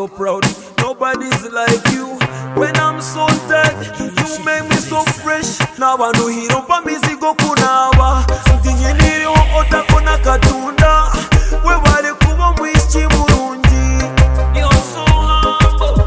so proud. Nobody's like you. When I'm so dead, you make me so fresh. Now I know hero pa mizigo kunawa. Ndinye niri otako na katunda. We wale kuba mwishi murungi. You're so humble.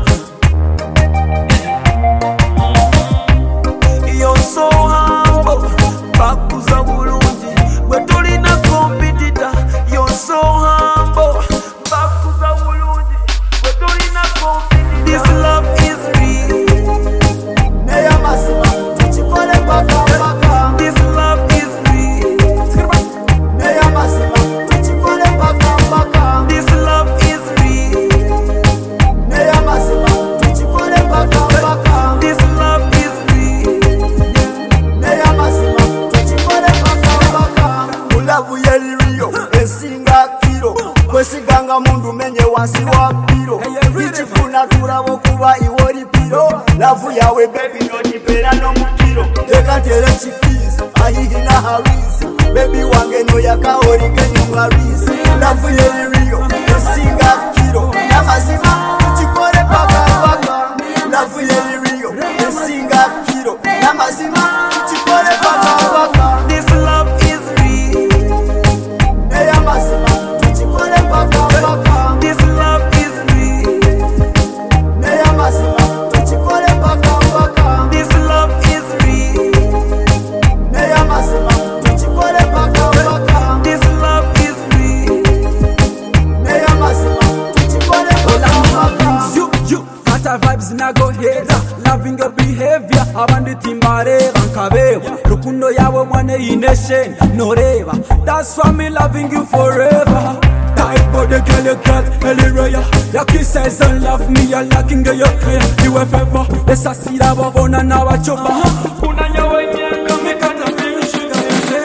You're so humble. Bakuza bulungi. We tolina competitor. You're so humble. Bakuza bulungi. We tolina competitor. This love is real. Neya masima. Tuchikole baka baka. This love is real. Neya masima. Tuchikole baka baka. This love is real. Neya masima. Tuchikole baka baka. This love is real. Neya masima. Tuchikole baka baka. Ulavu yeli rio. Esinga kiro. Kwesiganga mundu menye wansi wa piro. Ichifuna turabo kuba iwori piro. Lavu yawe baby no nipera no mukiro. Teka tere chifizi ahihi na hawisi. Baby wange no yakaori kenyunga risi. Lavu yeli rio. Esinga kiro. Namazima tuchikore paka paka. Lavu yeli rio. Esinga kiro. Namazima tuchikore paka paka. This love is real. Neya mazima tuchikore paka paka. This love is real. Neya mazima tuchikore paka paka. This love is real. Neya mazima tuchikore paka paka. This love is real. Neya mazima tuchikore paka paka. You got a vibes na go head. Loving your behavior. Abandi timbare bankabewa. Rukundo yawe mwane ineshen noreva. That's why me loving you forever. Type of the girl you got, Ellie Raya. Your kisses and love me, you're lacking your clear. You have ever, yes I see that wabona na wachopa. Una nyawe nyanga mikata feel sugar you say.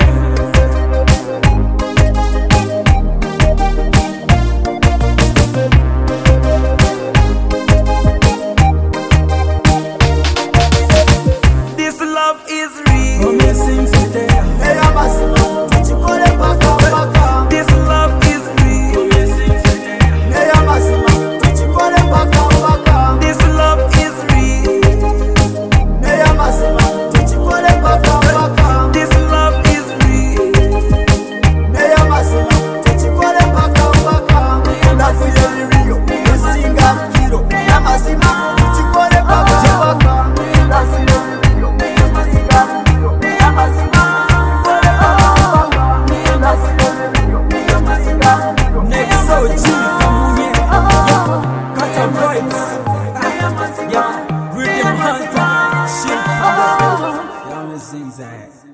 This love is real. Amazing today. Neya mazima tuchikore paka paka. This love is real. Neya mazima tuchikore paka paka. This love is real. Neya mazima tuchikore paka paka. This love is real. Neya mazima tuchikore paka paka. Lavu yeli rio. Esinga kiro. Neya mazima tuchikore paka paka. Lavu yeli rio. Esinga kiro. Neya mazima tuchikore paka paka. Lavu yeli rio. Esinga kiro. Next so G from here. Got a vibes. Yeah, rhythm hunter. Shit. Yeah, me sing that.